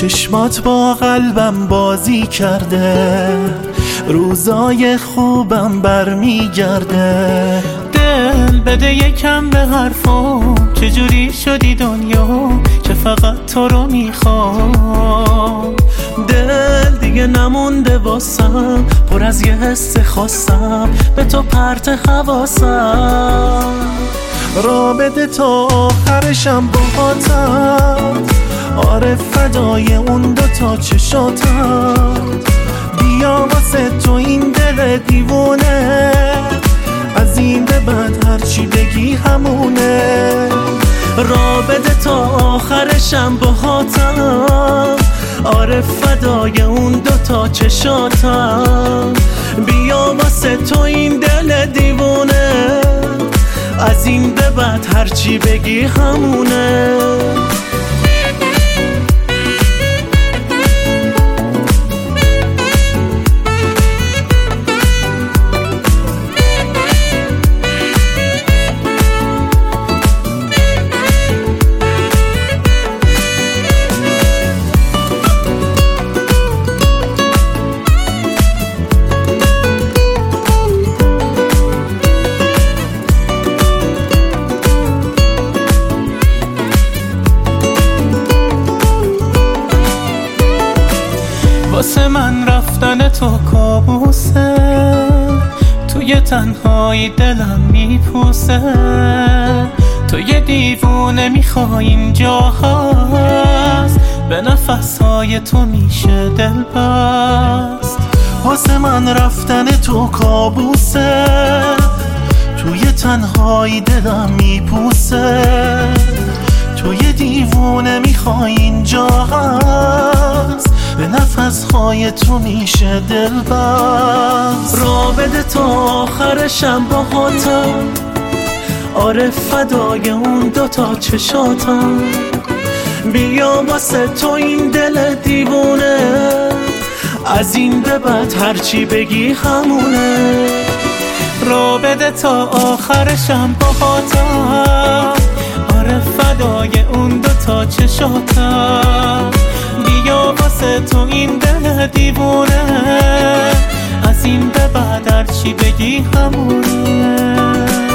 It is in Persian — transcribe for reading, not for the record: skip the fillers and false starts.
چشمات با قلبم بازی کرده، روزای خوبم برمیگرده. دل بده یکم به حرفم، چجوری شدی دنیا که فقط تو رو میخوام. دل دیگه نمونده واسم، پر از یه حس خواستم به تو پرت حواسم. را بده تا آخرشم باهاتم، آره فدای اون دوتا چشاتم. بیا واسه تو این دل دیوونه، از این به بعد هرچی بگی همونه. را بده تا آخرشم باهاتم، آره فدای اون دوتا چشاتم. بیا واسه تو این دل دیوونه، از این به بعد هرچی بگی همونه. واسه من رفتن تو کابوسه، توی تنهایی دلم میپوسه. تو یه دیوونه میخوای اینجا هست، به نفسهای تو میشه دل بست. واسه من رفتن تو کابوسه، توی تنهایی دلم میپوسه. تو یه دیوونه میخوای اینجا هست، به نفسهای تو میشه دل بست. را بده تا آخرشم باهاتم، آره فدای اون دوتا چشاتم. بیا واسه تو این دل دیوونه، از این به بعد هرچی بگی همونه. را بده تا آخرشم باهاتم، آره فدای اون دوتا چشاتم. بیا واسه تو این دل دیوونه، از این به بعد هرچی بگی همونه.